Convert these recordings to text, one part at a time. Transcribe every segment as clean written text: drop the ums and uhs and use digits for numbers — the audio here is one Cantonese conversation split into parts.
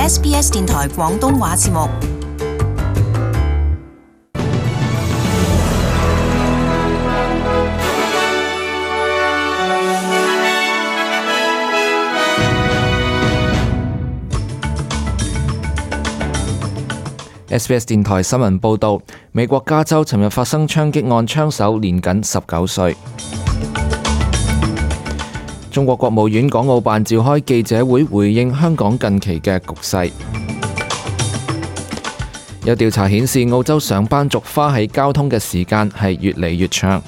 SBS 電台廣東話節目。 SBS 電台新聞報導，美國加州尋日發生槍擊案，槍手年僅19歲。中國國務院港澳辦召開記者會，回應香港近期嘅局勢。有調查顯示，澳洲上班族花喺交通嘅時間係越嚟越長。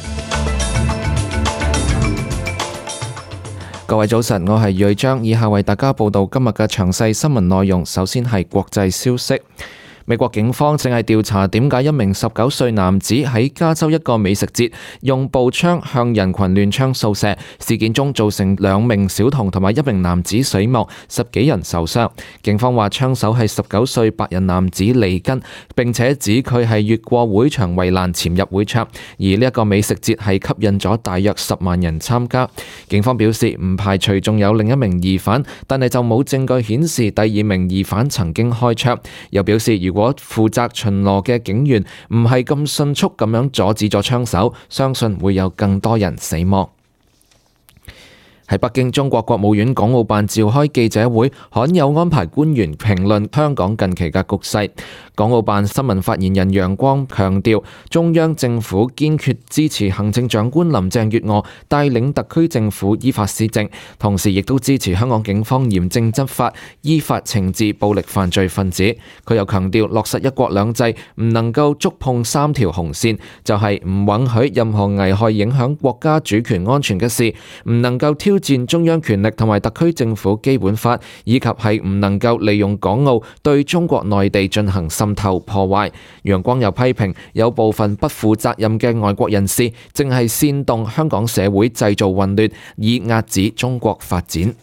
各位早晨，我係瑞章，以下為大家報道今日嘅詳細新聞內容。首先係國際消息。美國警方正係調查點解一名19歲男子喺加州一個美食節用步槍向人群亂槍掃射，事件中造成2名小童同埋1名男子死亡，10幾人受傷。警方話槍手係19歲白人男子利根，並且指佢係越過會場圍欄潛入會場，而呢一個美食節係吸引咗大約10萬人參加。警方表示唔排除仲有另一名疑犯，但係就冇證據顯示第2名疑犯曾經開槍。又表示如果負責巡邏嘅警員唔係咁迅速咁樣阻止咗槍手，相信會有更多人死亡。喺北京，中國國務院港澳辦召開記者會，罕有安排官員評論香港近期嘅局勢。港澳辦新聞發言人楊光強調，中央政府堅決支持行政長官林鄭月娥帶領特區政府依法施政，同時亦都支持香港警方嚴正執法，依法懲治暴力犯罪分子。佢又強調，落實一國兩制唔能夠觸碰3條紅線，就係唔允許任何危害影響國家主權安全嘅事，唔能夠挑戰中央權力同埋特區政府基本法，以及係唔能夠利用港澳對中國內地進行滲透破壞。楊光又批評有部分不負責任嘅外國人士正係煽動香港社會製造混亂，以遏止中國發展。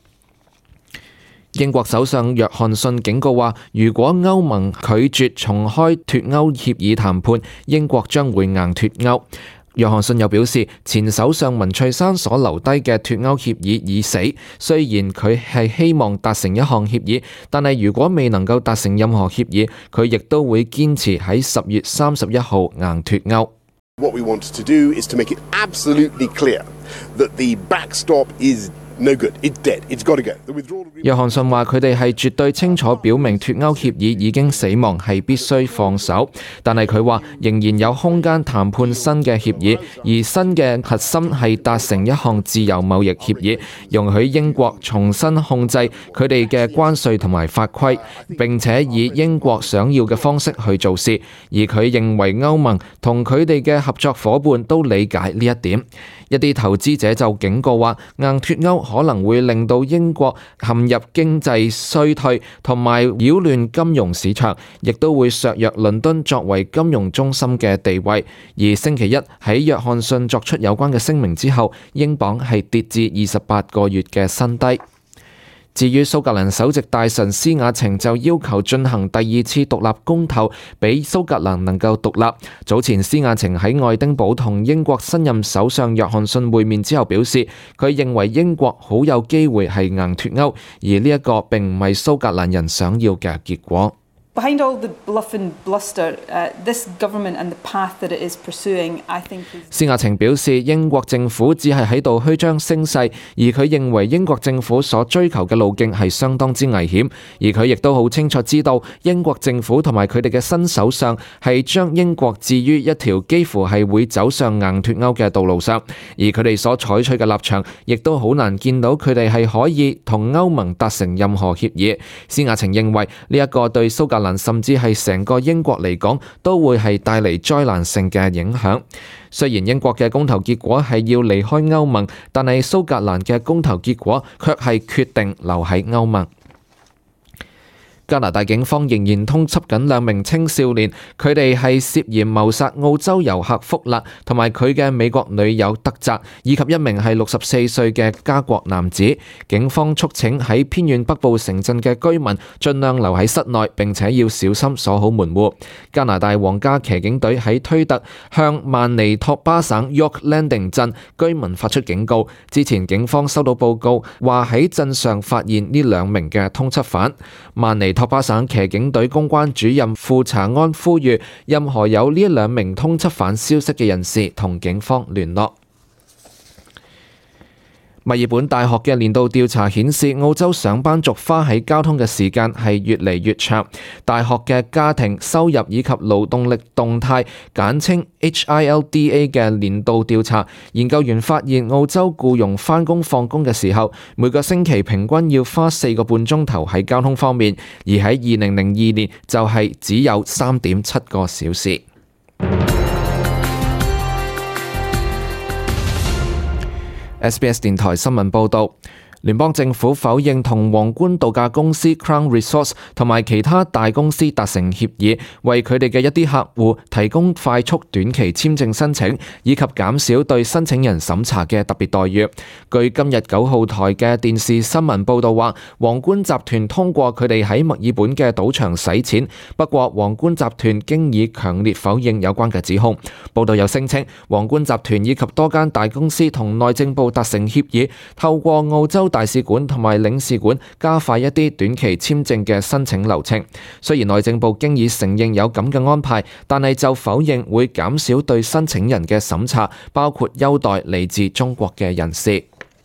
英國首相約翰遜警告話，如果歐盟拒絕重開脫歐協議談判，英國將會硬脫歐。約翰遜又表示，前首相文翠珊所留低嘅脫歐協議已死，雖然佢係希望達成一項協議，但係如果未能夠達成任何協議，佢亦都會堅持喺10月31號硬脫歐。 What we want to do is to make it absolutely clear that the backstop is no good. It's dead. It's got to go. The withdrawal agreement. 約翰遜話佢哋係絕對清楚表明脫歐協議已經死亡，係必須放手。但係佢話仍然有空間談判新嘅協議，而新嘅核心係達成一項自由貿易協議，容許英國重新控制佢哋嘅關稅同埋法規，並且以英國想要嘅方式去做事。而佢認為歐盟同佢哋嘅合作夥伴都理解呢一點。一啲投資者就警告話，硬脫歐可能會令到英國陷入經濟衰退，同埋擾亂金融市場，亦都會削弱倫敦作為金融中心嘅地位。而星期一喺約翰遜作出有關嘅聲明之後，英鎊係跌至28個月嘅新低。至於蘇格蘭首席大臣施雅晴就要求進行第2次獨立公投，俾蘇格蘭能夠獨立。早前施雅晴喺愛丁堡同英國新任首相約翰遜會面之後表示，佢認為英國好有機會係硬脫歐，而呢一個並唔係蘇格蘭人想要嘅結果。 Behind all the bluff and bluster, this government and the path that it is pursuing, I think is... 施雅晴表示，英國政府只係喺度虛張聲勢，而佢認為英國政府所追求嘅路徑係相當之危險，而佢亦都好清楚知道英國政府同埋佢哋嘅新首相係將英國置於一條幾乎係會走上硬脫歐嘅道路上，而佢哋所採取嘅立場亦都好難見到佢哋係可以同歐盟達成任何協議。施雅晴認為呢一個對蘇格蘭甚至係成個英國嚟講都會係帶嚟災難性嘅影響。雖然英國嘅公投結果係要離開歐盟，但係蘇格蘭嘅公投結果卻係決定留喺歐盟。 加拿大警方仍然通緝緊2名青少年，佢哋係涉嫌謀殺澳洲遊客福勒同埋佢嘅美國女友德澤，以及1名係64歲嘅加國男子。警方促請喺偏遠北部城鎮嘅居民盡量留喺室內，並且要小心鎖好門戶。加拿大皇家騎警隊喺推特向曼尼托巴省 York Landing 鎮居民發出警告，之前警方收到報告話喺鎮上發現呢2名嘅通緝犯。曼尼托巴省騎警隊公關主任庫查安呼籲任何有呢2名通緝犯消息嘅人士同警方聯絡。墨爾本大學嘅年度調查顯示，澳洲上班族花喺交通嘅時間係越嚟越長。大學嘅家庭收入以及勞動力動態簡稱 HILDA 嘅年度調查，研究員發現澳洲僱傭返工放工嘅時候，每個星期平均要花4個半鐘頭喺交通方面，而喺2002年就係只有3.7個小時。SBS 電台新聞報導，聯邦政府否認同皇冠度假公司 Crown Resorts 同埋其他大公司達成協議，為佢哋嘅一啲客戶提供快速短期簽證申請，以及減少對申請人審查嘅特別待遇。據今日9號台嘅電視新聞報導話，皇冠集團通過佢哋喺墨爾本嘅賭場洗錢，不過皇冠集團經已強烈否認有關嘅指控。報導又聲稱，皇冠集團以及多間大公司同內政部達成協議，透過澳洲大使館同埋領事館加快一啲短期簽證嘅申請流程。雖然內政部經已承認有咁嘅安排，但係就否認會減少對申請人嘅審查，包括優待嚟自中國嘅人士。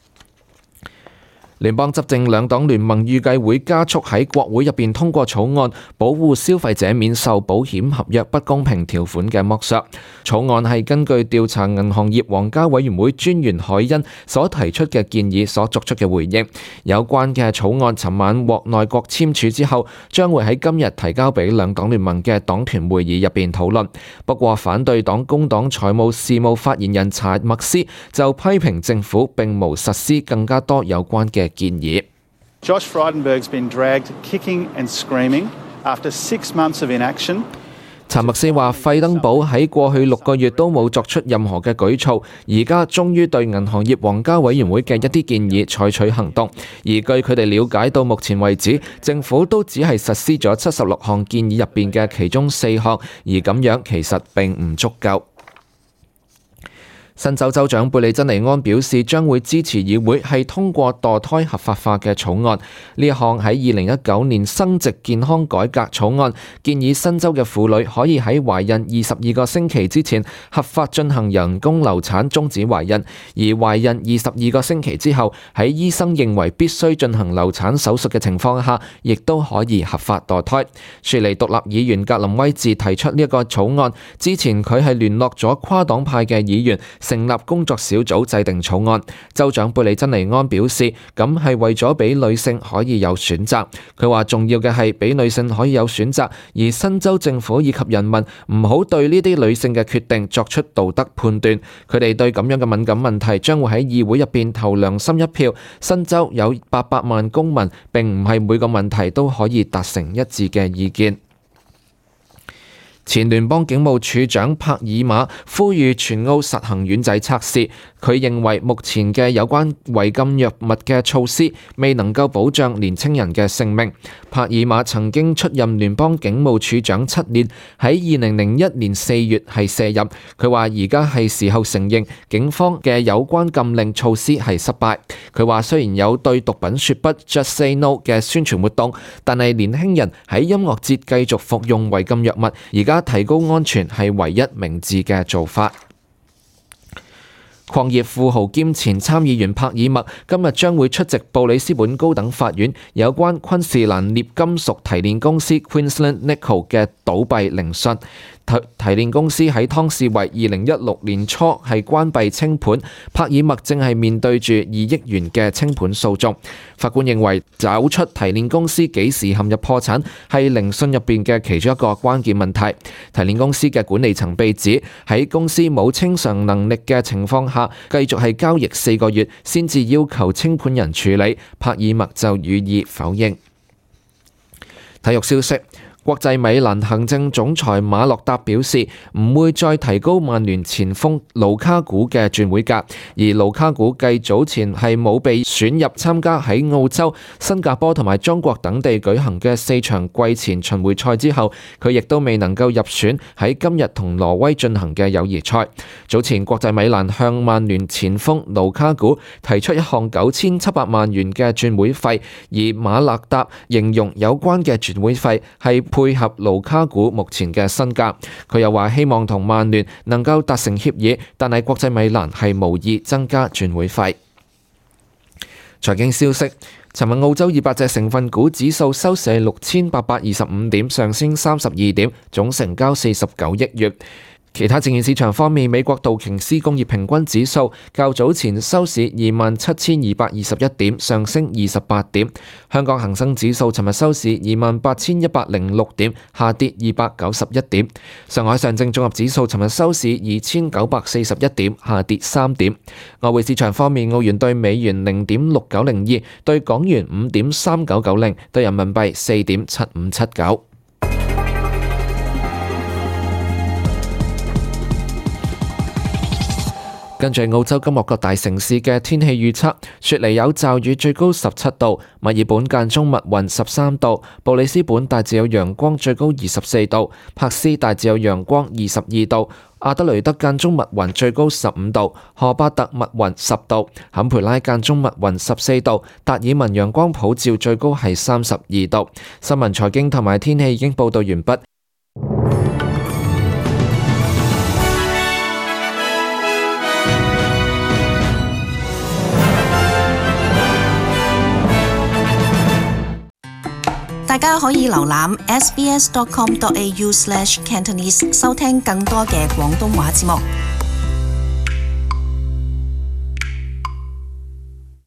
聯邦執政兩黨聯盟預計會加速喺國會入邊通過草案，保護消費者免受保險合約不公平條款嘅剝削。草案係根據調查銀行業皇家委員會專員海恩所提出嘅建議所作出嘅回應。有關嘅草案尋晚獲內閣簽署之後，將會喺今日提交俾兩黨聯盟嘅黨團會議入邊討論。不過反對黨工黨財務事務發言人查默斯就批評政府並無實施更加多有關嘅建議。 Josh Frydenberg's been dragged kicking and screaming after 6 months of inaction. 查默斯話：費登堡喺過去6個月都冇作出任何嘅舉措，而家終於對銀行業皇家委員會嘅一啲建議採取行動。而據佢哋了解到目前為止，政府都只係實施咗76項建議入邊嘅其中4項，而咁樣其實並唔足夠。新州州長貝利珍尼安表示，將會支持議會係通過墮胎合法化嘅草案。呢一項喺2019年生殖健康改革草案，建議新州嘅婦女可以喺懷孕22個星期之前合法進行人工流產終止懷孕，而懷孕22個星期之後喺醫生認為必須進行流產手術嘅情況下，亦都可以合法墮胎。雪梨獨立議員格林威治提出呢一個草案，之前佢係聯絡咗跨黨派嘅議員，成立工作小組制定草案。州長貝利珍尼安表示，咁係為咗俾女性可以有選擇。佢話重要嘅係俾女性可以有選擇，而新州政府以及人民唔好對呢啲女性嘅決定作出道德判斷。佢哋對咁樣嘅敏感問題將會喺議會入邊投良心一票。新州有800萬公民，並唔係每個問題都可以達成一致嘅意見。前聯邦警務處長帕爾馬呼籲全澳實行丸仔測試。佢認為目前嘅有關違禁藥物嘅措施未能夠保障年輕人嘅性命。帕爾馬曾經出任聯邦警務處長7年，喺2001年4月係卸任。佢話而家係時候承認警方嘅有關禁令措施係失敗。佢話雖然有對毒品說不 Just Say No 嘅宣傳活動，但係年輕人喺音樂節繼續服用違禁藥物，而家提高安全係唯一明智嘅做法。礦業富豪兼前參議員帕爾默今日將會出席布里斯本高等法院有關昆士蘭鎳金屬提煉公司 Queensland Nickel 嘅倒閉聆訊。提煉公司喺湯士維2016年初係關閉清盤，帕爾默正係面對住2億元嘅清盤訴訟。法官認為找出提煉公司幾時陷入破產係聆訊入邊嘅其中一個關鍵問題。提煉公司嘅管理層被指喺公司冇清償能力嘅情況下，繼續係交易4個月先至要求清盤人處理，帕爾默就予以否認。 體育消息，國際米蘭行政總裁馬洛達表示唔會再提高曼聯前鋒盧卡古嘅轉會價，而盧卡古繼早前係冇被選入參加喺澳洲、新加坡同埋中國等地舉行嘅4場季前巡迴賽之後，佢亦都未能夠入選喺今日同挪威進行嘅友誼賽。早前國際米蘭向曼聯前鋒盧卡古提出一項9700萬元嘅轉會費，而馬洛達形容有關嘅轉會費係配合盧卡古目前嘅身價。佢又話希望同曼聯能夠達成協議，但係國際米蘭係無意增加轉會費。財經消息，尋日澳洲200隻成分股指數收市6825點，上升32點，總成交49億元。其他證券市場方面，美國道瓊斯工業平均指數較早前收市27,221點，上升28點。香港恒生指數尋日收市28,106點，下跌291點。上海上證綜合指數尋日收市2,941點，下跌3點。外匯市場方面，澳元對美元0.6902，對港元5.3990，對人民幣4.7579。跟住澳洲今日各大城市嘅天氣預測，雪梨有驟雨，最高17度；墨爾本間中密雲13度；布里斯本大致有陽光，最高24度；珀斯大致有陽光22度；阿德雷德間中密雲，最高15度；荷巴特密雲10度；坎培拉間中密雲14度；達爾文陽光普照，最高係32度。新聞財經同埋天氣已經報道完畢。 大家可以瀏覽 sbs.com.au/cantonese 收聽更多嘅廣東話節目。